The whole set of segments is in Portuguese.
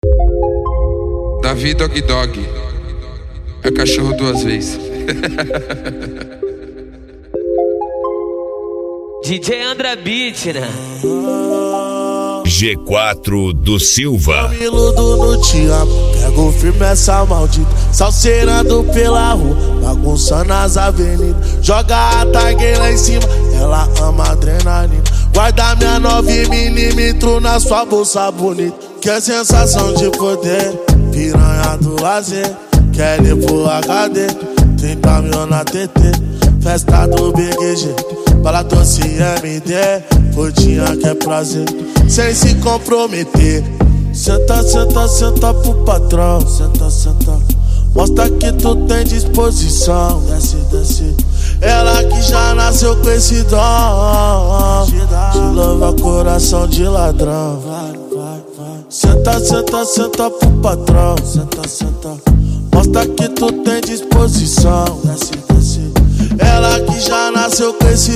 Davi Dog Dog é cachorro duas vezes. DJ André Beat, né? G4 do Silva. Me iludo no te amo, pego firme essa maldita, salseirando pela rua, bagunçando as avenidas. Joga a tag lá em cima, ela ama adrenalina. Guarda minha 9mm na sua bolsa bonita. Que é sensação de poder, piranha do lazer. Quer ir pro HD, 30 mil na TT. Festa do BGG, bala doce MD. Rodinha que é prazer, sem se comprometer. Senta, senta, senta pro patrão. Senta, senta, mostra que tu tem disposição. Desce, desce, ela que já nasceu com esse dom de louva coração de ladrão. Vai, vai, vai. Senta, senta, senta pro patrão. Senta, senta, mostra que tu tem disposição. Desce, desce, ela que já nasceu com esse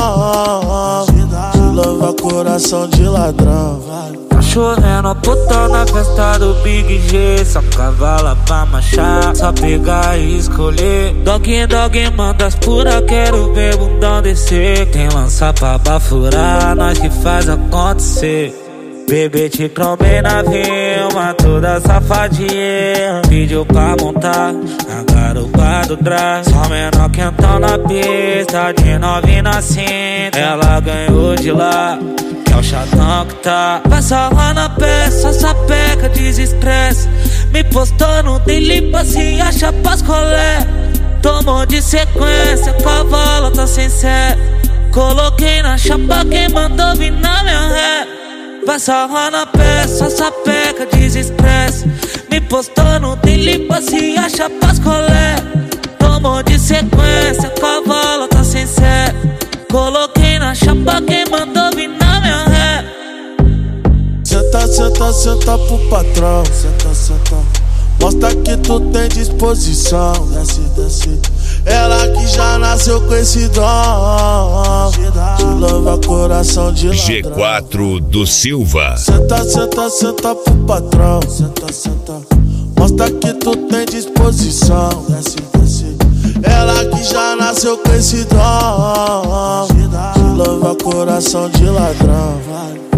dom de louva coração de ladrão. Tá chovendo, puta na festa do Big G. Só cavala pra marchar, só pegar e escolher. Dog, dog, manda as pura, quero ver bundão descer. Quem lança pra bafurar, nós que faz acontecer. Bebê te trombei na vilma, toda safadinha. Pediu pra montar a garupa do trás. Só menor quentão na pista, de novinha na cinta. Ela ganhou de lá, que é o chatão que tá. Passa lá na peça, sapeca, desestresse. Me postou no daily, se acha pras colé. Tomou de sequência, cavalo tá sem sé. Coloquei na chapa, quem mandou vir na minha ré. Vai sarrar na peça, sapeca, desestresse. Me postou no daily, se acha pras colé. Tomou de sequência, cavalo tá sem sé. Coloquei na chapa, quem mandou vir na minha ré. Senta, senta, senta pro patrão. Senta, senta, mostra que tu tem disposição. Desce, desce, ela que já nasceu com esse dom de louva coração de ladrão. G4 do Silva. Senta, senta, senta pro patrão. Senta, senta, mostra que tu tem disposição. Desce, desce, ela que já nasceu com esse dom de louva coração de ladrão. Vai.